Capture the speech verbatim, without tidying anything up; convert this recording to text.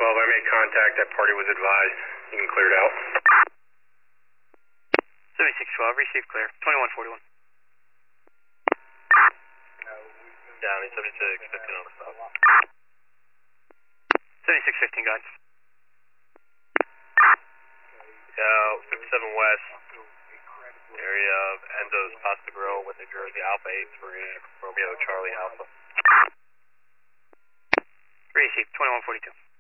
twelve, I made contact. That party was advised. You can clear it out. seventy-six twelve, received clear. twenty-one forty-one. Down, seventy-six fifteen on the stop. seventy-six fifteen, guys. Yeah, fifty-seven West, area of Enzo's Pasta Grill with New Jersey, Alpha eight three, Romeo Charlie Alpha. Received, twenty-one forty-two.